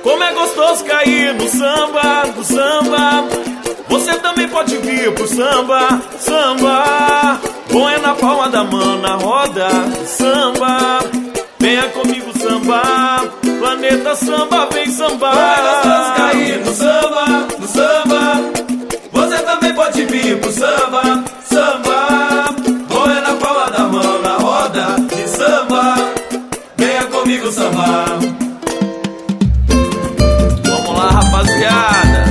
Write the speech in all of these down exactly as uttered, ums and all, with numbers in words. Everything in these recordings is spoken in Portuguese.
Como é gostoso cair no samba, no samba. Você também pode vir pro samba, samba. Bom é na palma da mão, na roda, samba. Venha comigo sambar, Planeta Samba vem sambar. Como é gostoso cair no samba, no samba. Você também pode vir pro samba, samba. Bom é na palma da mão, na roda de samba. Venha comigo sambar. Vamos lá, rapaziada.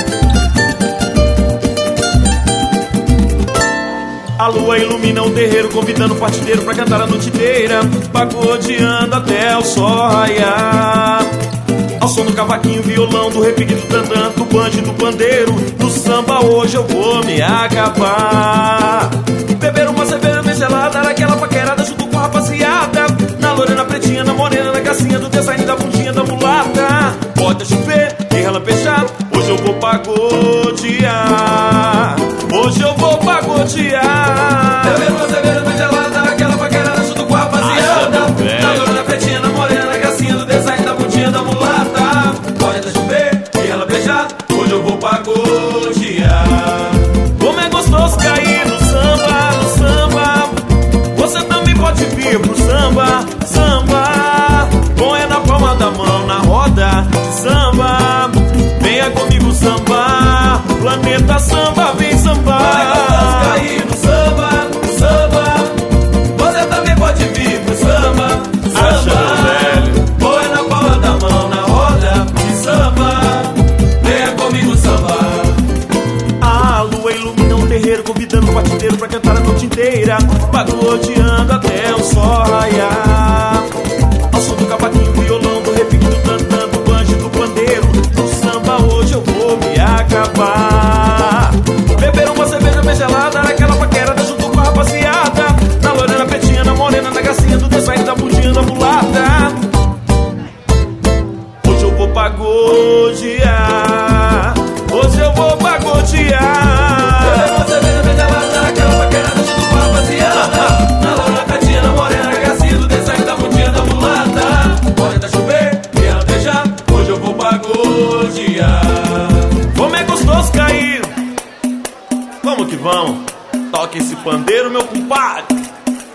A lua ilumina o terreiro, convidando o partideiro pra cantar a noite inteira, pagodeando até o sol raiar. Ao som do cavaquinho, violão, do repique, do tantã, do banjo e do pandeiro, no samba hoje eu vou me acabar. Beber uma cerveja bem gelada, naquela paquerada junto com a rapaziada, na loira, pretinha, na morena, na gracinha do design da bundinha da mulata. Pode chover e relampejar, hoje eu vou pagodear. Hoje eu vou pagodear. Beber uma cerveja bem gelada, naquela paquerada junto com a rapaziada, na loira, pretinha, na morena, na gracinha do design da bundinha da mulata. Pode chover e relampejar, hoje eu vou pagodear. Como é gostoso cair no samba, no samba. Você também pode vir pro samba, samba. Bom é na palma da mão, na roda de samba. Venha comigo sambar, Planeta Samba vem sambar. Como é gostoso cair no samba, no samba. Você também pode vir pro samba, samba. Bom é na palma da mão, na roda de samba. Venha comigo sambar. A lua ilumina o terreiro, convidando o partideiro pra cantar a noite inteira, pagodeando até o sol raiar. Ao som do cavaquinho, violão, do repique, do tantã, do banjo e do pandeiro, no samba hoje eu vou me acabar. Beber uma cerveja bem gelada, naquela paquerada junto com a rapaziada, na loira, na pretinha, na morena, na gracinha do design da bundinha da mulata. Hoje eu vou pagodear. Hoje eu vou pagodear. Beber uma cerveja bem gelada, naquela paquerada junto com a rapaziada, na loira, na pretinha, na morena, na gracinha do design da bundinha da mulata. Pode até chover e relampejar, hoje eu vou pagodear. Como é gostoso cair. Vamos que vamos. Toque esse pandeiro, meu compadre.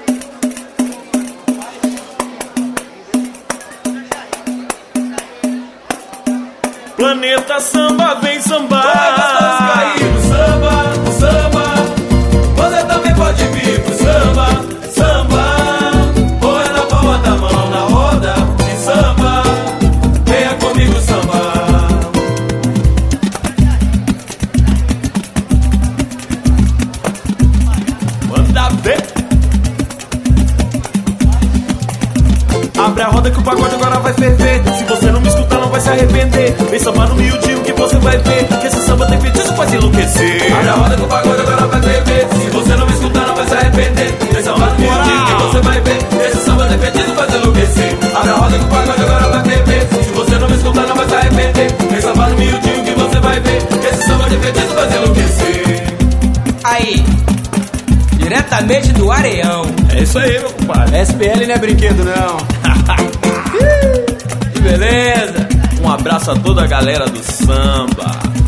Planeta Samba vem sambar. Como é gostoso cair no samba, no samba. Você também pode vir pro samba, samba. Ou é na palma da mão, na roda de samba. Venha comigo sambar. Manda ver. Abre a roda que o pagode agora vai ferver. Se você não me escutar não vai se arrepender. Vem sambar no miudinho que você vai ver que esse samba tem feitiço, faz enlouquecer. Abre a roda que o pagode agora vai ferver. Se você não me escutar não vai se arrepender. Vem sambar no miudinho que você vai ver que esse samba tem feitiço, faz enlouquecer. Abre a roda que o pagode agora vai ferver. Se você não me escutar não vai se arrepender. Vem sambar no miudinho que você vai ver que esse samba tem feitiço, faz enlouquecer. Aí, diretamente do Areião. É isso aí, meu compadre. S P L não é brinquedo, não. Que beleza. Um abraço a toda a galera do samba.